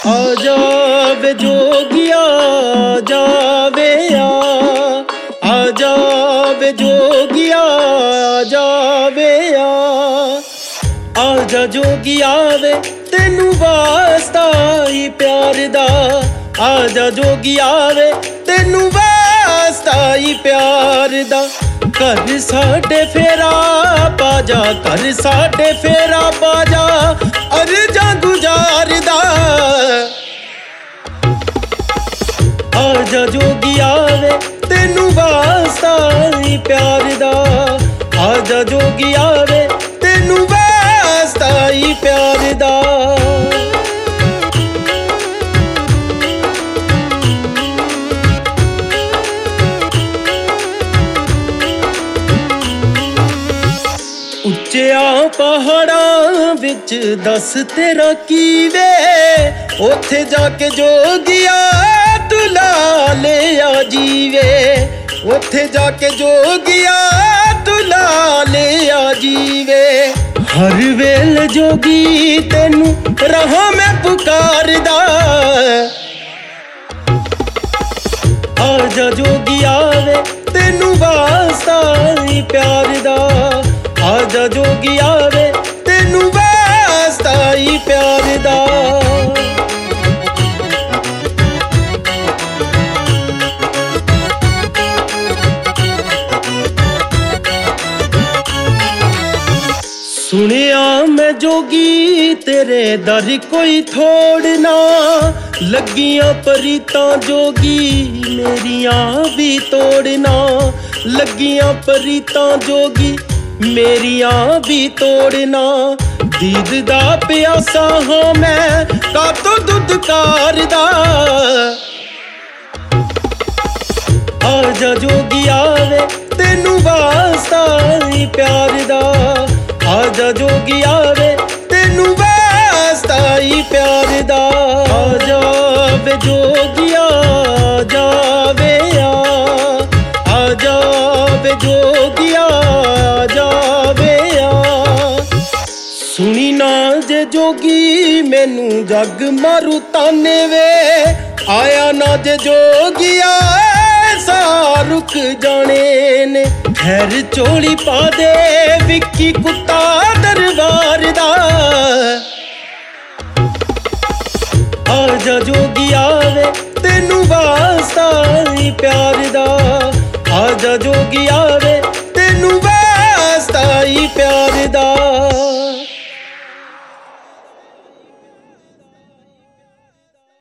आ जावे जोगिया आ जावे आ जावे जोगिया आ जावे आजा जोगिया वे तेनू वास्ता ही प्यार दा आजा जोगिया वे तेनू वास्ता ही प्यार दा कर साडे फेरा पाजा कर साडे फेरा पाजा अर्जा गुजारदा आजा जोगिया वे तेनू वास्ता ही प्यार दा आजा जोगिया वे तेनू वास्ता ही प्यार दा ਉੱਚਿਆ ਪਹਾੜਾਂ ਵਿੱਚ ਦੱਸ ਤੇਰਾ ਕੀ ਵੇ ਉੱਥੇ ਜਾ ਕੇ ਜੋਗੀਆ ਤੂੰ ਲਾ ਲਿਆ ਜੀਵੇ ਉੱਥੇ ਜਾ ਕੇ ਜੋਗੀਆ ਤੂੰ ਲਾ ਲਿਆ ਜੀਵੇ ਹਰ ਵੇਲੇ ਜੋਗੀ ਤੈਨੂੰ ਰਹਾ ਮੈਂ ਪੁਕਾਰਦਾ ਆਜਾ ਜੋਗੀਆ ਵੇ ਤੈਨੂੰ ਵਾਸਤਾ ਹੀ ਪਿਆਰ ਦਾ आजा जोगिया वे तेनू वास्ता ही प्यार दा सुनिया मैं जोगी तेरे दर कोई थोड़ना लगियां परीतां जोगी मेरियां भी तोड़ना लगियां परीतां जोगी मेरियां भी तोड़ना दीद दा प्यासा हाँ मैं कातो दुध कारदा आजा जोगिया वे तेनू वास्ता ही प्यार दा आजा जोगिया वे तेनू वास्ता ही प्यार दा आजा वे जोगिया जावे आजा वे जोगिया सुनी ना जे जोगी मैनू जग मारू ताने वे आया ना जे जोगिया सा रुक जाने ने खैर चोली पा दे विक्की कुत्ता दरबार दा आजा जोगिया वे तेनू वास्ता ही प्यार दा आजा जोगिया